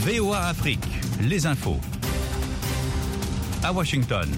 VOA Afrique, les infos. À Washington.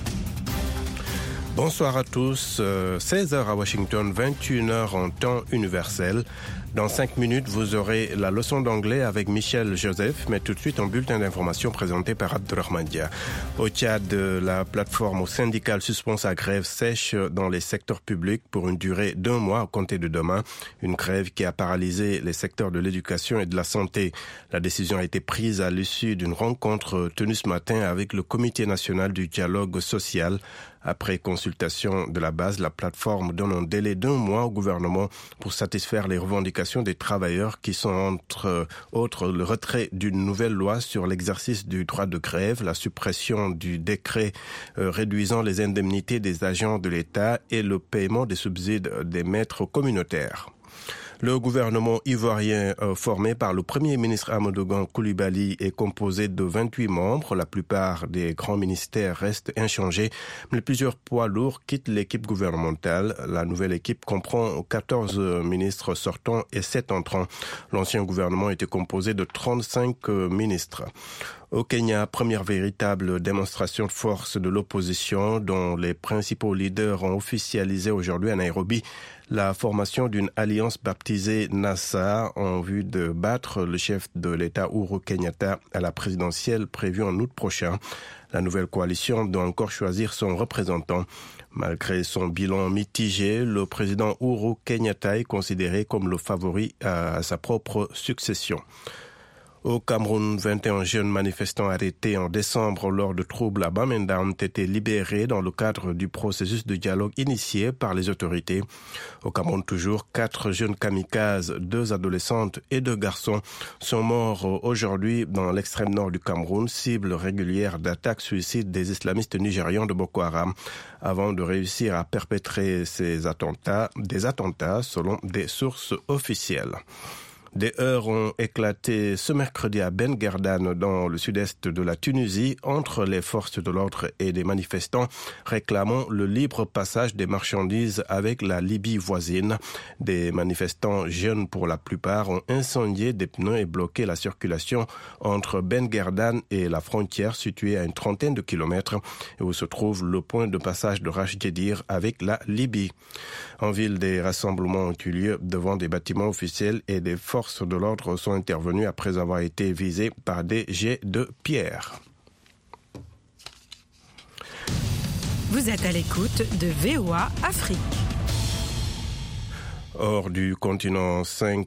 Bonsoir à tous, 16h à Washington, 21h en temps universel. Dans 5 minutes, vous aurez la leçon d'anglais avec Michel Joseph, mais tout de suite un bulletin d'information présenté par Abdurrahman Dia. Au Tchad, la plateforme syndicale suspend sa grève sèche dans les secteurs publics pour une durée d'1 mois à compter de demain. Une grève qui a paralysé les secteurs de l'éducation et de la santé. La décision a été prise à l'issue d'une rencontre tenue ce matin avec le Comité national du dialogue social. Après consultation de la base, la plateforme donne un délai d'1 mois au gouvernement pour satisfaire les revendications des travailleurs qui sont entre autres le retrait d'une nouvelle loi sur l'exercice du droit de grève, la suppression du décret réduisant les indemnités des agents de l'État et le paiement des subsides des maîtres communautaires. Le gouvernement ivoirien formé par le Premier ministre Amadou Koulibaly est composé de 28 membres. La plupart des grands ministères restent inchangés, mais plusieurs poids lourds quittent l'équipe gouvernementale. La nouvelle équipe comprend 14 ministres sortants et 7 entrants. L'ancien gouvernement était composé de 35 ministres. Au Kenya, première véritable démonstration de force de l'opposition dont les principaux leaders ont officialisé aujourd'hui à Nairobi la formation d'une alliance baptisée NASA en vue de battre le chef de l'État Uhuru Kenyatta à la présidentielle prévue en août prochain. La nouvelle coalition doit encore choisir son représentant. Malgré son bilan mitigé, le président Uhuru Kenyatta est considéré comme le favori à sa propre succession. Au Cameroun, 21 jeunes manifestants arrêtés en décembre lors de troubles à Bamenda ont été libérés dans le cadre du processus de dialogue initié par les autorités. Au Cameroun toujours, 4 jeunes kamikazes, 2 adolescentes et 2 garçons sont morts aujourd'hui dans l'extrême nord du Cameroun, cible régulière d'attaques suicides des islamistes nigérians de Boko Haram, avant de réussir à perpétrer des attentats selon des sources officielles. Des heurts ont éclaté ce mercredi à Ben Guerdane dans le sud-est de la Tunisie entre les forces de l'ordre et des manifestants réclamant le libre passage des marchandises avec la Libye voisine. Des manifestants jeunes pour la plupart ont incendié des pneus et bloqué la circulation entre Ben Guerdane et la frontière située à une trentaine de kilomètres et où se trouve le point de passage de Rachgedir avec la Libye. En ville, des rassemblements ont eu lieu devant des bâtiments officiels et des forces de l'ordre sont intervenues après avoir été visées par des jets de pierre. Vous êtes à l'écoute de VOA Afrique. Hors du continent,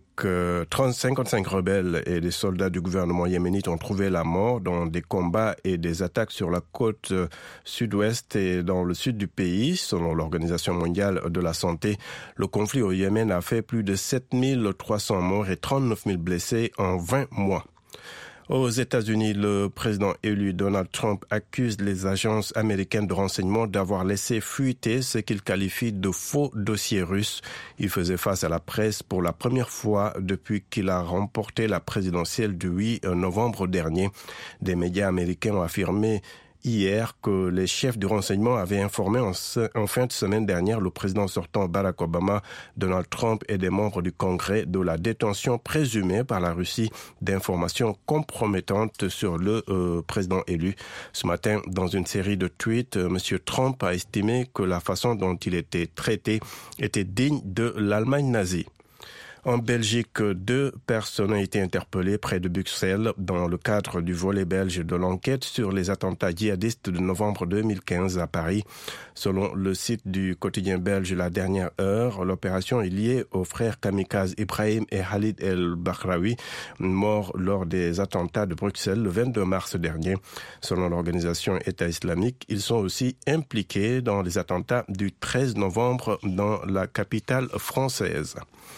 55 rebelles et des soldats du gouvernement yéménite ont trouvé la mort dans des combats et des attaques sur la côte sud-ouest et dans le sud du pays. Selon l'Organisation mondiale de la santé, le conflit au Yémen a fait plus de 7300 morts et 39 000 blessés en 20 mois. Aux États-Unis, le président élu Donald Trump accuse les agences américaines de renseignement d'avoir laissé fuiter ce qu'il qualifie de faux dossiers russes. Il faisait face à la presse pour la première fois depuis qu'il a remporté la présidentielle du 8 novembre dernier. Des médias américains ont affirmé hier que les chefs du renseignement avaient informé en fin de semaine dernière le président sortant Barack Obama, Donald Trump et des membres du Congrès de la détention présumée par la Russie d'informations compromettantes sur le président élu. Ce matin, dans une série de tweets, M. Trump a estimé que la façon dont il était traité était digne de l'Allemagne nazie. En Belgique, 2 personnes ont été interpellées près de Bruxelles dans le cadre du volet belge de l'enquête sur les attentats djihadistes de novembre 2015 à Paris. Selon le site du quotidien belge La Dernière Heure, l'opération est liée aux frères kamikazes Ibrahim et Khalid El Bakraoui, morts lors des attentats de Bruxelles le 22 mars dernier. Selon l'organisation État islamique, ils sont aussi impliqués dans les attentats du 13 novembre dans la capitale française.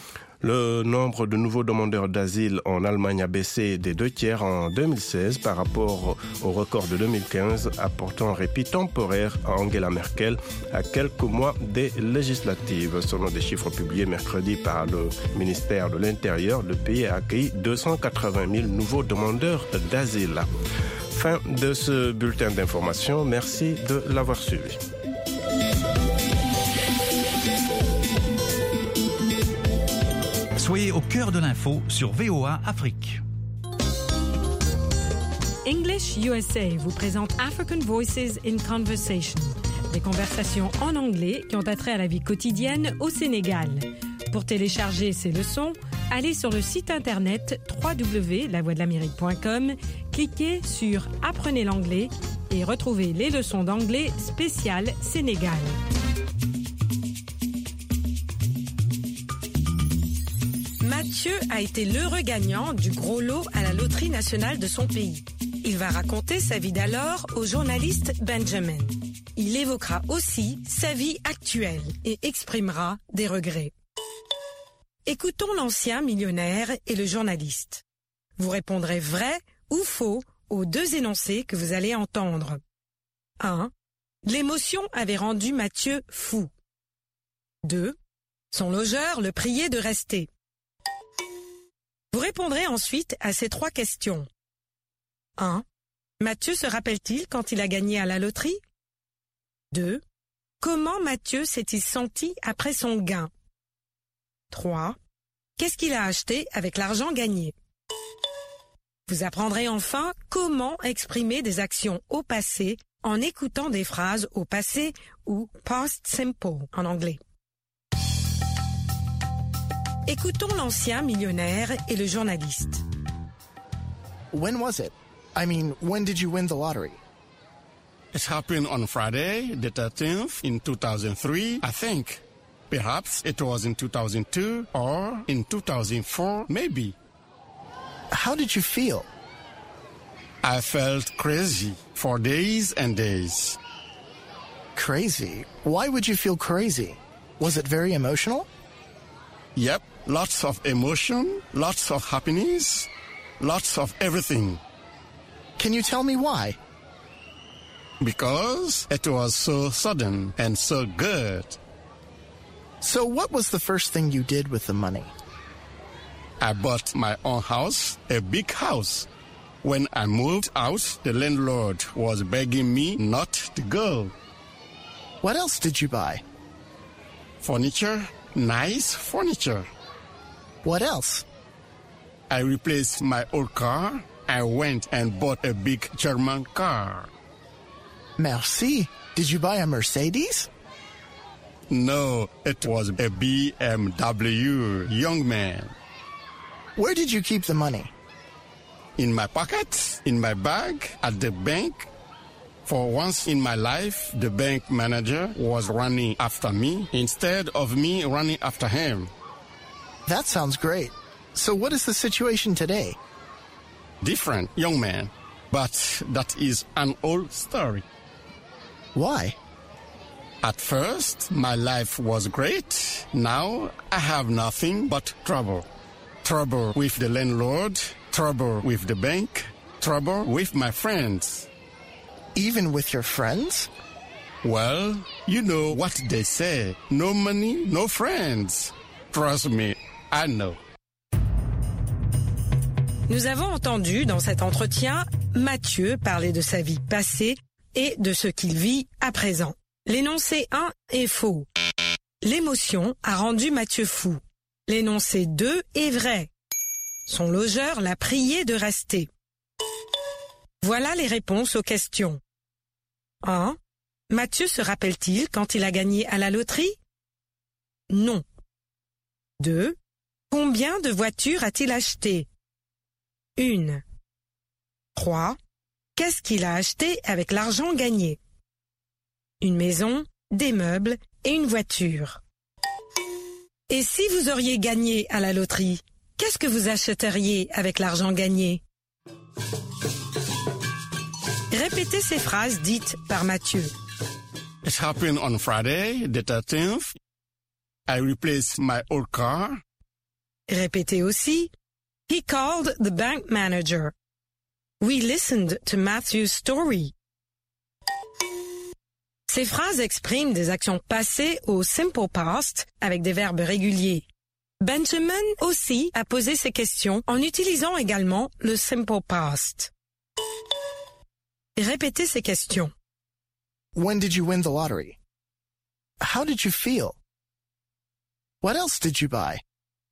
Le nombre de nouveaux demandeurs d'asile en Allemagne a baissé des 2/3 en 2016 par rapport au record de 2015, apportant un répit temporaire à Angela Merkel à quelques mois des législatives. Selon des chiffres publiés mercredi par le ministère de l'Intérieur, le pays a accueilli 280 000 nouveaux demandeurs d'asile. Fin de ce bulletin d'information. Merci de l'avoir suivi. Soyez au cœur de l'info sur VOA Afrique. English USA vous présente African Voices in Conversation, des conversations en anglais qui ont attrait à la vie quotidienne au Sénégal. Pour télécharger ces leçons, allez sur le site internet www.lavoixdelamérique.com, cliquez sur « Apprenez l'anglais » et retrouvez les leçons d'anglais spéciales Sénégal. Mathieu a été l'heureux gagnant du gros lot à la loterie nationale de son pays. Il va raconter sa vie d'alors au journaliste Benjamin. Il évoquera aussi sa vie actuelle et exprimera des regrets. Écoutons l'ancien millionnaire et le journaliste. Vous répondrez vrai ou faux aux deux énoncés que vous allez entendre. 1. L'émotion avait rendu Mathieu fou. 2. Son logeur le priait de rester. Vous répondrez ensuite à ces trois questions. 1. Mathieu se rappelle-t-il quand il a gagné à la loterie? 2. Comment Mathieu s'est-il senti après son gain? 3. Qu'est-ce qu'il a acheté avec l'argent gagné? Vous apprendrez enfin comment exprimer des actions au passé en écoutant des phrases au passé ou past simple en anglais. Écoutons l'ancien millionnaire et le journaliste. When was it? I mean, when did you win the lottery? It happened on Friday, the 13th, in 2003, I think. Perhaps it was in 2002 or in 2004, maybe. How did you feel? I felt crazy for days and days. Crazy? Why would you feel crazy? Was it very emotional? Yep, lots of emotion, lots of happiness, lots of everything. Can you tell me why? Because it was so sudden and so good. So what was the first thing you did with the money? I bought my own house, a big house. When I moved out, the landlord was begging me not to go. What else did you buy? Furniture, nice furniture. What else? I replaced my old car. I went and bought a big German car. Merci. Did you buy a Mercedes? No, it was a BMW, young man. Where did you keep the money? In my pocket, in my bag, at the bank. For once in my life, the bank manager was running after me instead of me running after him. That sounds great. So what is the situation today? Different, young man. But that is an old story. Why? At first, my life was great. Now, I have nothing but trouble. Trouble with the landlord, trouble with the bank, trouble with my friends. Even with your friends? Well, you know what they say. No money, no friends. Trust me, I know. Nous avons entendu dans cet entretien Mathieu parler de sa vie passée et de ce qu'il vit à présent. L'énoncé 1 est faux. L'émotion a rendu Mathieu fou. L'énoncé 2 est vrai. Son logeur l'a prié de rester. Voilà les réponses aux questions. 1. Mathieu se rappelle-t-il quand il a gagné à la loterie? Non. 2. Combien de voitures a-t-il acheté? 1. 3. Qu'est-ce qu'il a acheté avec l'argent gagné? Une maison, des meubles et une voiture. Et si vous auriez gagné à la loterie, qu'est-ce que vous achèteriez avec l'argent gagné? Répétez ces phrases dites par Mathieu. It happened on Friday, the 13th. I replaced my old car. Répétez aussi. He called the bank manager. We listened to Matthew's story. Ces phrases expriment des actions passées au simple past avec des verbes réguliers. Benjamin aussi a posé ces questions en utilisant également le simple past. Répétez ces questions. When did you win the lottery? How did you feel? What else did you buy?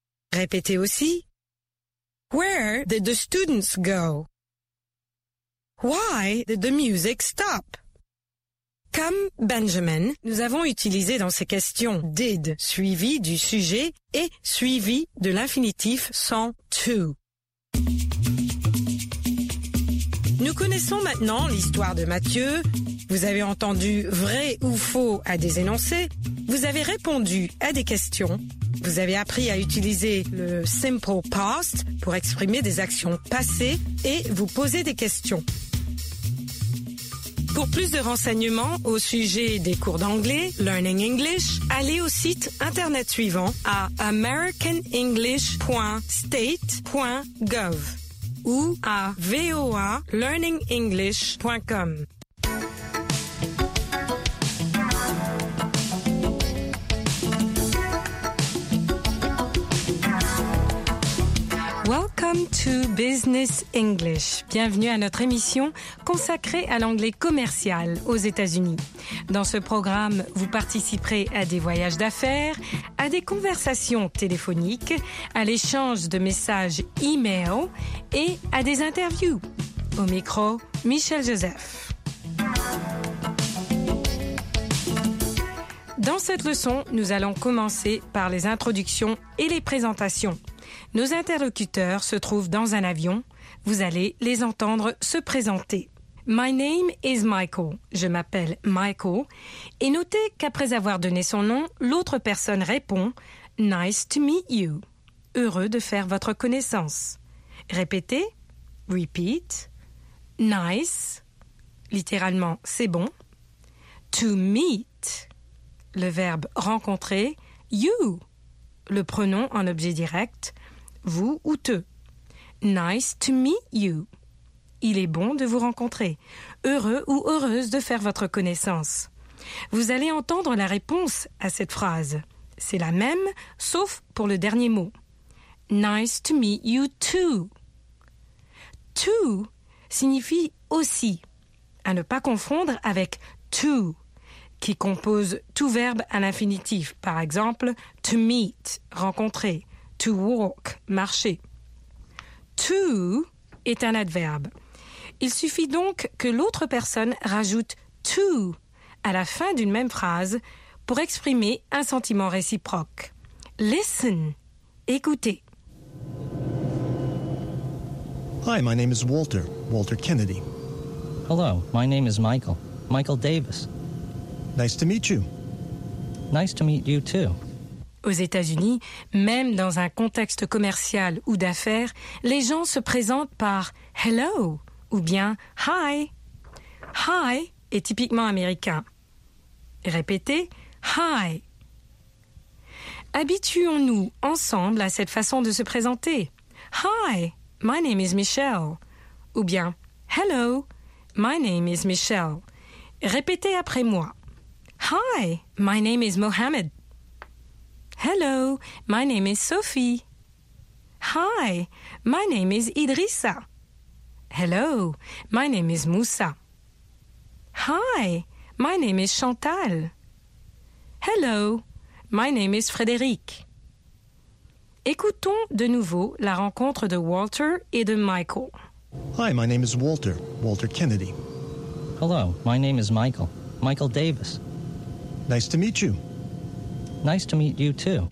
Répétez aussi. Where did the students go? Why did the music stop? Comme Benjamin, nous avons utilisé dans ces questions did suivi du sujet et suivi de l'infinitif sans to. Nous connaissons maintenant l'histoire de Mathieu. Vous avez entendu vrai ou faux à des énoncés. Vous avez répondu à des questions. Vous avez appris à utiliser le simple past pour exprimer des actions passées et vous poser des questions. Pour plus de renseignements au sujet des cours d'anglais, Learning English, allez au site internet suivant à americanenglish.state.gov ou à voalearningenglish.com. Welcome to Business English. Bienvenue à notre émission consacrée à l'anglais commercial aux États-Unis. Dans ce programme, vous participerez à des voyages d'affaires, à des conversations téléphoniques, à l'échange de messages e-mail et à des interviews. Au micro, Michel Joseph. Dans cette leçon, nous allons commencer par les introductions et les présentations. Nos interlocuteurs se trouvent dans un avion. Vous allez les entendre se présenter. My name is Michael. Je m'appelle Michael. Et notez qu'après avoir donné son nom, l'autre personne répond « Nice to meet you ». Heureux de faire votre connaissance. Répétez. Repeat. Nice. Littéralement, c'est bon. To meet. Le verbe rencontrer. You. Le pronom en objet direct. Vous ou te. Nice to meet you. Il est bon de vous rencontrer. Heureux ou heureuse de faire votre connaissance. Vous allez entendre la réponse à cette phrase. C'est la même, sauf pour le dernier mot. Nice to meet you too. To signifie aussi, à ne pas confondre avec to, qui compose tout verbe à l'infinitif. Par exemple, to meet, rencontrer. To walk, marcher. To est un adverbe. Il suffit donc que l'autre personne rajoute to à la fin d'une même phrase pour exprimer un sentiment réciproque. Listen, écoutez. Hi, my name is Walter Kennedy. Hello, my name is Michael Davis. Nice to meet you. Nice to meet you too. Aux États-Unis, même dans un contexte commercial ou d'affaires, les gens se présentent par « hello » ou bien « hi ». « Hi » est typiquement américain. Répétez « hi ». Habituons-nous ensemble à cette façon de se présenter. « Hi, my name is Michelle » ou bien « hello, my name is Michelle ». Répétez après moi. « Hi, my name is Mohammed ». Hello, my name is Sophie. Hi, my name is Idrissa. Hello, my name is Moussa. Hi, my name is Chantal. Hello, my name is Frédéric. Écoutons de nouveau la rencontre de Walter et de Michael. Hi, my name is Walter Kennedy. Hello, my name is Michael Davis. Nice to meet you. Nice to meet you too.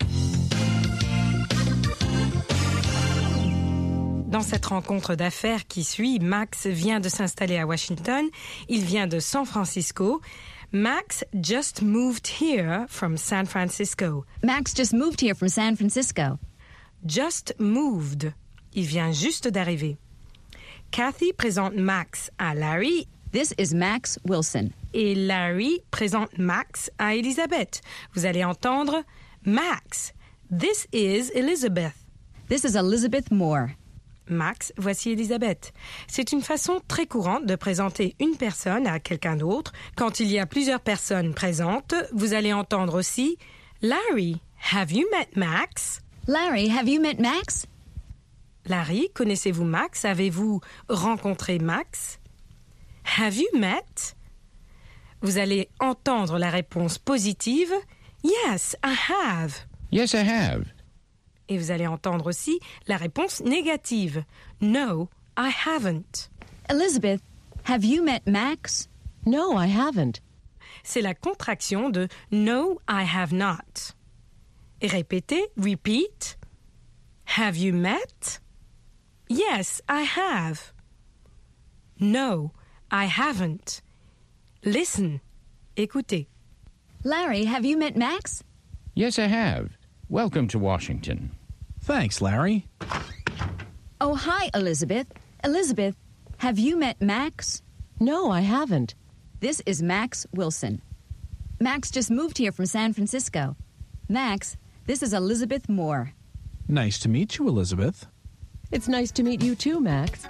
Dans cette rencontre d'affaires qui suit, Max vient de s'installer à Washington. Il vient de San Francisco. Max just moved here from San Francisco. Max just moved here from San Francisco. Just moved. Il vient juste d'arriver. Kathy présente Max à Larry. This is Max Wilson. Et Larry présente Max à Elizabeth. Vous allez entendre Max. This is Elizabeth. This is Elizabeth Moore. Max, voici Elizabeth. C'est une façon très courante de présenter une personne à quelqu'un d'autre. Quand il y a plusieurs personnes présentes, vous allez entendre aussi Larry, have you met Max? Larry, have you met Max? Larry, connaissez-vous Max? Avez-vous rencontré Max? Have you met? Vous allez entendre la réponse positive. Yes, I have. Yes, I have. Et vous allez entendre aussi la réponse négative. No, I haven't. Elizabeth, Have you met Max? No, I haven't. C'est la contraction de No, I have not. Et répétez, repeat. Have you met? Yes, I have. No, I haven't. Listen. Écoutez. Larry, have you met Max? Yes, I have. Welcome to Washington. Thanks, Larry. Oh, hi, Elizabeth. Elizabeth, have you met Max? No, I haven't. This is Max Wilson. Max just moved here from San Francisco. Max, this is Elizabeth Moore. Nice to meet you, Elizabeth. It's nice to meet you too, Max.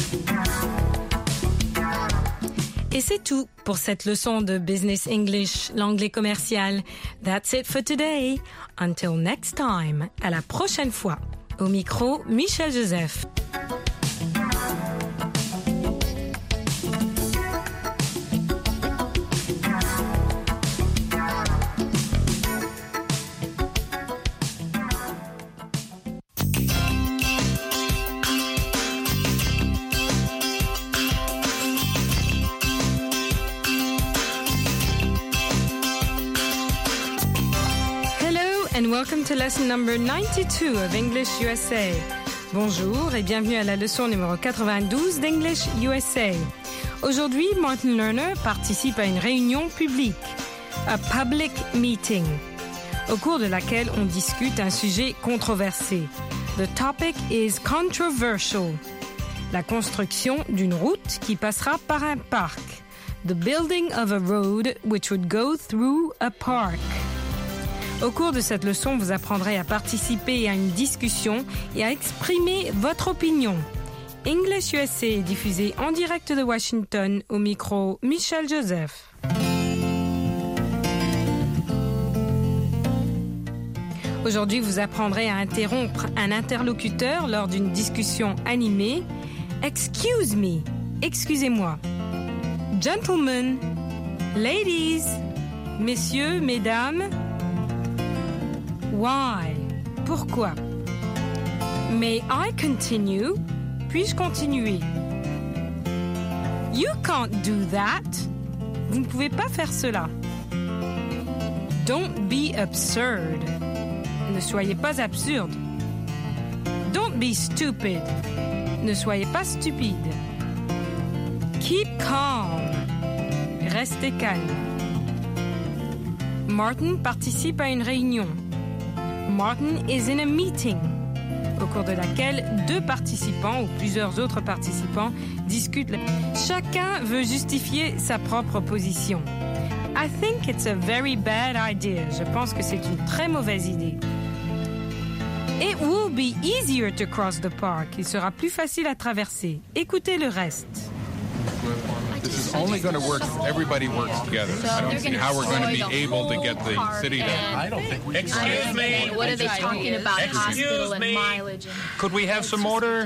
Et c'est tout pour cette leçon de Business English, l'anglais commercial. That's it for today. Until next time. À la prochaine fois. Au micro, Michel Joseph. And welcome to lesson number 92 of English USA. Bonjour et bienvenue à la leçon numéro 92 d'English USA. Aujourd'hui, Martin Lerner participe à une réunion publique, a public meeting, au cours de laquelle on discute un sujet controversé. The topic is controversial. La construction d'une route qui passera par un parc. The building of a road which would go through a park. Au cours de cette leçon, vous apprendrez à participer à une discussion et à exprimer votre opinion. English USA est diffusé en direct de Washington au micro Michel Joseph. Aujourd'hui, vous apprendrez à interrompre un interlocuteur lors d'une discussion animée. Excuse me, excusez-moi. Gentlemen, ladies, messieurs, mesdames. Why? Pourquoi? May I continue? Puis-je continuer? You can't do that. Vous ne pouvez pas faire cela. Don't be absurd. Ne soyez pas absurde. Don't be stupid. Ne soyez pas stupide. Keep calm. Restez calme. Martin participe à une réunion. Martin is in a meeting, au cours de laquelle deux participants ou plusieurs autres participants discutent. Chacun veut justifier sa propre position. I think it's a very bad idea. Je pense que c'est une très mauvaise idée. It will be easier to cross the park. Il sera plus facile à traverser. Écoutez le reste. This is only going to work if everybody works together. I don't see how we're going to be able to get the city to... I don't think... Excuse me. What are they talking about? Hospital and mileage. Could we have some order?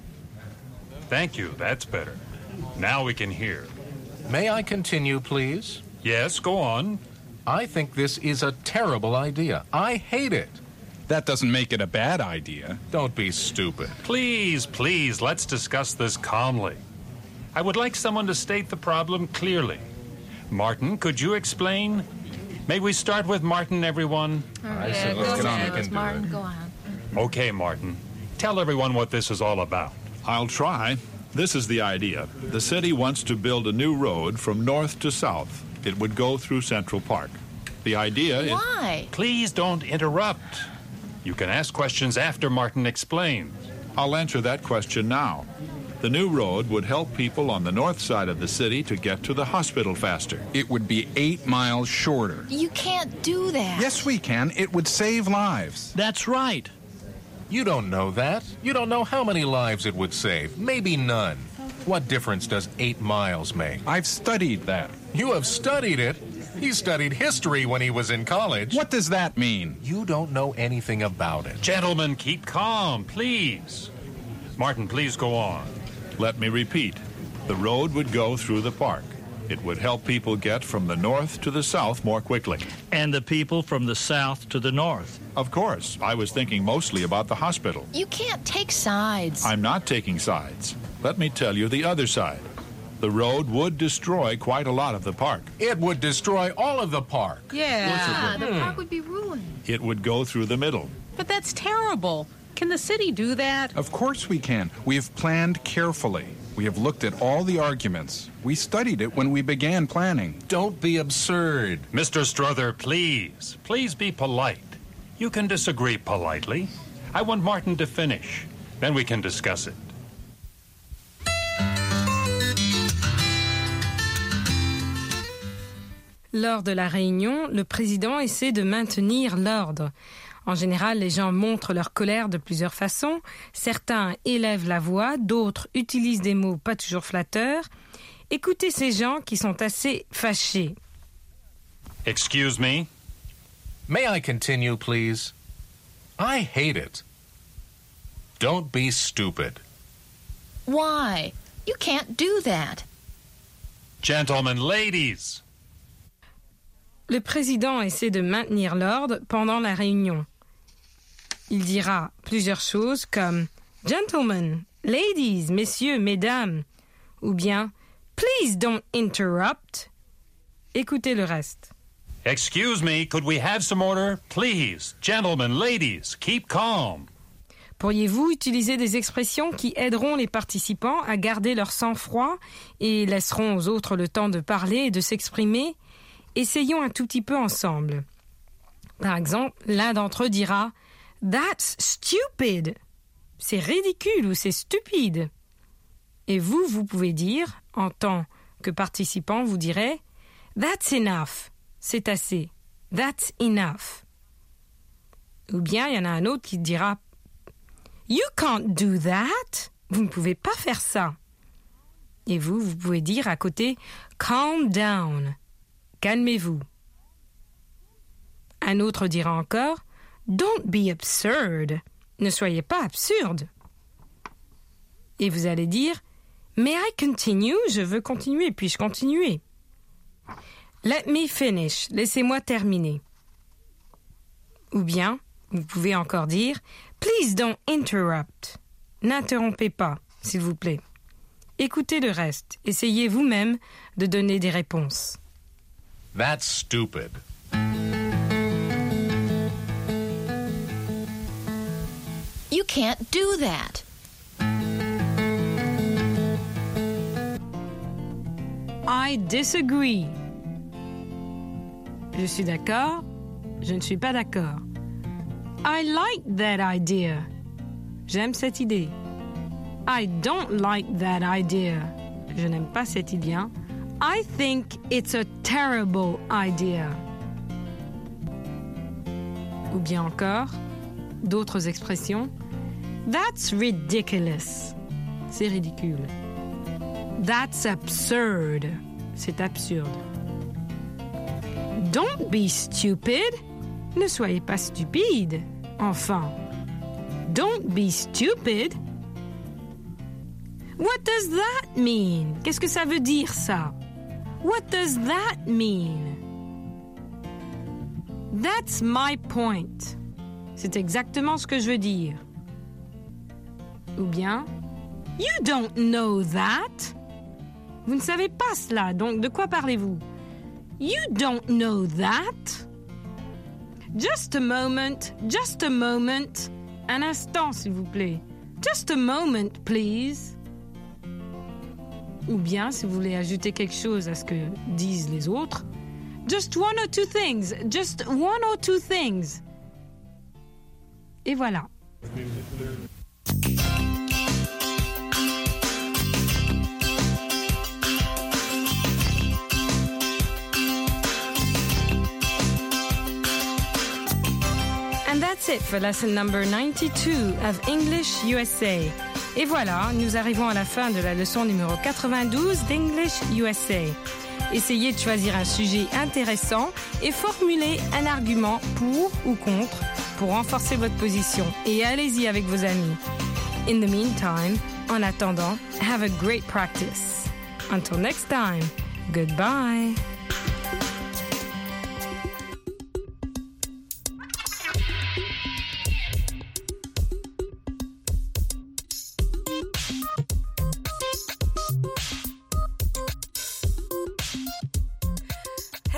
Thank you. That's better. Now we can hear. May I continue, please? Yes, go on. I think this is a terrible idea. I hate it. That doesn't make it a bad idea. Don't be stupid. Please, let's discuss this calmly. I would like someone to state the problem clearly. Martin, could you explain? May we start with Martin, everyone? I said let's get on. We can Martin, do it. go on. Okay, Martin. Tell everyone what this is all about. I'll try. This is the idea. The city wants to build a new road from north to south. It would go through Central Park. The idea is... Why? Please don't interrupt. You can ask questions after Martin explains. I'll answer that question now. The new road would help people on the north side of the city to get to the hospital faster. It would be 8 miles shorter. You can't do that. Yes, we can. It would save lives. That's right. You don't know that. You don't know how many lives it would save. Maybe none. What difference does 8 miles make? I've studied that. You have studied it? He studied history when he was in college. What does that mean? You don't know anything about it. Gentlemen, keep calm, please. Martin, please go on. Let me repeat. The road would go through the park. It would help people get from the north to the south more quickly. And the people from the south to the north. Of course. I was thinking mostly about the hospital. You can't take sides. I'm not taking sides. Let me tell you the other side. The road would destroy quite a lot of the park. It would destroy all of the park. Yeah, the park would be ruined. It would go through the middle. But that's terrible. Can the city do that? Of course we can. We have planned carefully. We have looked at all the arguments. We studied it when we began planning. Don't be absurd. Mr. Strother, please. Please be polite. You can disagree politely. I want Martin to finish. Then we can discuss it. Lors de la réunion, le président essaie de maintenir l'ordre. En général, les gens montrent leur colère de plusieurs façons. Certains élèvent la voix, d'autres utilisent des mots pas toujours flatteurs. Écoutez ces gens qui sont assez fâchés. Excuse me? May I continue, please? I hate it. Don't be stupid. Why? You can't do that. Gentlemen, ladies. Le président essaie de maintenir l'ordre pendant la réunion. Il dira plusieurs choses comme « Gentlemen, ladies, messieurs, mesdames » ou bien « Please don't interrupt ». Écoutez le reste. Excuse me, could we have some order? Please, gentlemen, ladies, keep calm. Pourriez-vous utiliser des expressions qui aideront les participants à garder leur sang-froid et laisseront aux autres le temps de parler et de s'exprimer? Essayons un tout petit peu ensemble. Par exemple, l'un d'entre eux dira « That's stupid ». C'est ridicule ou c'est stupide. Et vous pouvez dire, en tant que participant, vous direz « That's enough ». C'est assez. « That's enough ». Ou bien, il y en a un autre qui dira « You can't do that ». Vous ne pouvez pas faire ça. Et vous pouvez dire à côté « Calm down ». Calmez-vous. Un autre dira encore « Don't be absurd ». Ne soyez pas absurde. Et vous allez dire « May I continue ?» Je veux continuer, puis-je continuer? « Let me finish » Laissez-moi terminer. Ou bien, vous pouvez encore dire « Please don't interrupt » N'interrompez pas, s'il vous plaît. Écoutez le reste. Essayez vous-même de donner des réponses. That's stupid. You can't do that. I disagree. Je suis d'accord. Je ne suis pas d'accord. I like that idea. J'aime cette idée. I don't like that idea. Je n'aime pas cette idée. I think it's a terrible idea. Ou bien encore, d'autres expressions. That's ridiculous. C'est ridicule. That's absurd. C'est absurde. Don't be stupid. Ne soyez pas stupide. Enfin. Don't be stupid. What does that mean? Qu'est-ce que ça veut dire, ça? What does that mean? That's my point. C'est exactement ce que je veux dire. Ou bien, you don't know that. Vous ne savez pas cela, donc de quoi parlez-vous? You don't know that. Just a moment, just a moment. Un instant, s'il vous plaît. Just a moment, please. Ou bien, si vous voulez ajouter quelque chose à ce que disent les autres, just one or two things. Just one or two things. Et voilà. And that's it for lesson number 92 of English USA. Et voilà, nous arrivons à la fin de la leçon numéro 92 d'English USA. Essayez de choisir un sujet intéressant et formulez un argument pour ou contre pour renforcer votre position. Et allez-y avec vos amis. In the meantime, en attendant, have a great practice. Until next time, goodbye.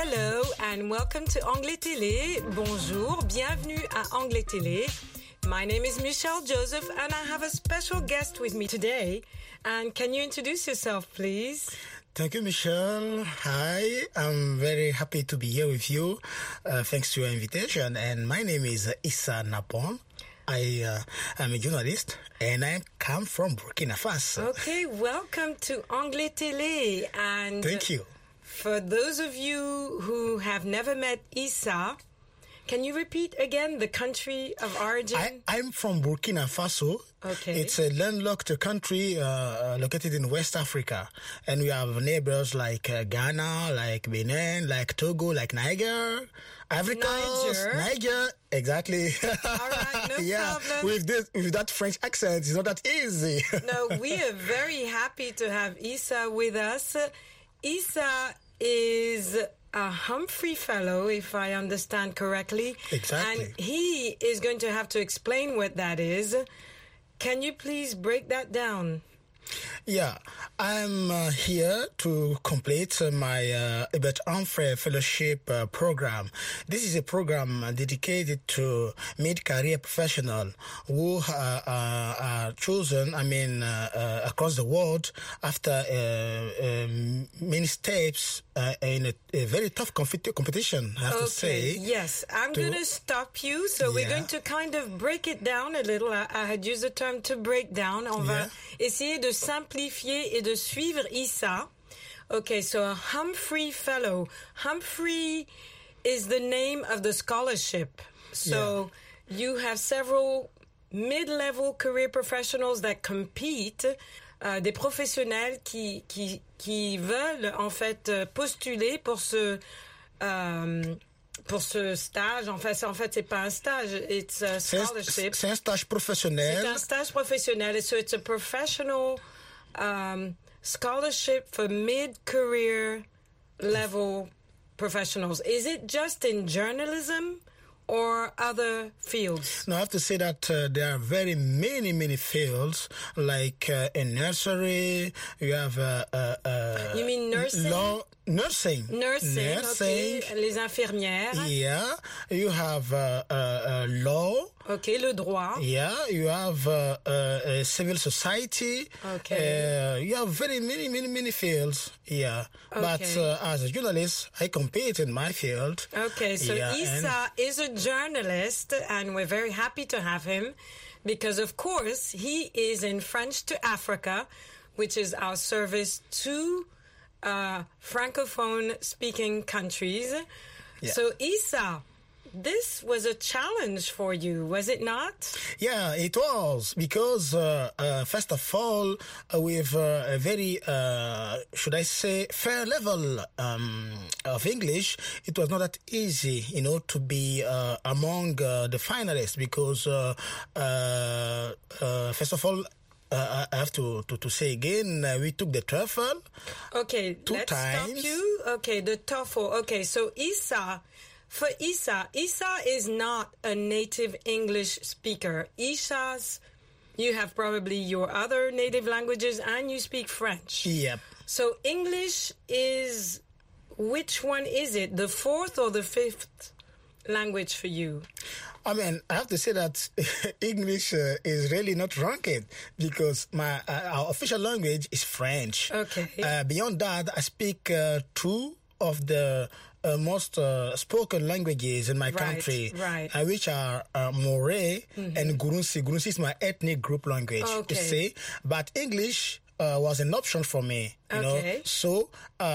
Hello and welcome to Anglais Télé. Bonjour, bienvenue à Anglais Télé. My name is Michelle Joseph and I have a special guest with me today. And can you introduce yourself, please? Thank you, Michelle. Hi, I'm very happy to be here with you. Thanks to your invitation. And my name is Issa Napon. I am a journalist and I come from Burkina Faso. Okay, welcome to Anglais Télé. And thank you. For those of you who have never met Issa, can you repeat again the country of origin? I'm from Burkina Faso. Okay. It's a landlocked country located in West Africa. And we have neighbors like Ghana, like Benin, like Togo, like Niger, Ivory Coast, Niger. Exactly. All right, no problem. With that French accent, it's not that easy. No, we are very happy to have Issa with us. Issa is a Humphrey Fellow, if I understand correctly. Exactly. And he is going to have to explain what that is. Can you please break that down? Yeah, I'm here to complete my Hubert Humphrey Fellowship program. This is a program dedicated to mid-career professionals who are chosen, across the world after many steps in a very tough competition, I have to say. Yes, I'm going to stop you. So we're going to kind of break it down a little. I had used the term to break down. On va essayer de simplifier et de suivre Issa. Okay, so a Humphrey Fellow. Humphrey is the name of the scholarship. So you have several mid-level career professionals that compete, des professionnels qui veulent en fait postuler pour ce stage. En fait, c'est pas un stage, it's a scholarship. C'est un stage professionnel. C'est un stage professionnel. So it's a professional scholarship for mid-career level professionals. Is it just in journalism or other fields? No, I have to say that there are very many fields, like in nursery, you have you mean nursing? Law, nursing. Okay. Les infirmières. Yeah, you have law. Okay, le droit. Yeah, you have civil society. Okay. You have very many fields. Yeah, okay. But as a journalist, I compete in my field. Okay, so Issa is a journalist, and we're very happy to have him because, of course, he is in French to Africa, which is our service to Francophone-speaking countries. Yeah. So, Issa, this was a challenge for you, was it not? Yeah, it was, because first of all, with a very, should I say, fair level of English, it was not that easy, to be among the finalists, because first of all, I have to say again, we took the TOEFL. Okay, let's stop you. Okay, the TOEFL. Okay, so Issa is not a native English speaker. You have probably your other native languages and you speak French. Yep. So English is, which one is it? The fourth or the fifth language for you? I have to say that English is really not ranked because our official language is French. Okay. Beyond that, I speak two of the most spoken languages in my country, which are Moray and Gurunsi. Gurunsi is my ethnic group language, you see. But English was an option for me, you know. So,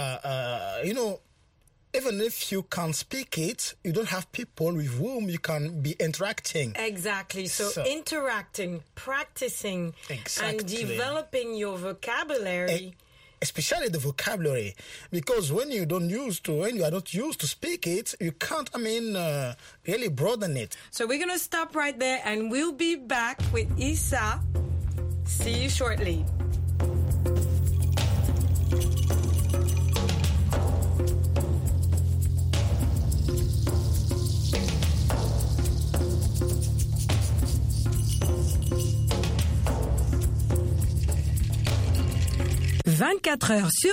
even if you can't speak it, you don't have people with whom you can be interacting. Exactly. So interacting, practicing, and developing your vocabulary. Especially the vocabulary, because when you are not used to speak it, you can't, really broaden it. So we're going to stop right there and we'll be back with Issa. See you shortly. « 24 heures sur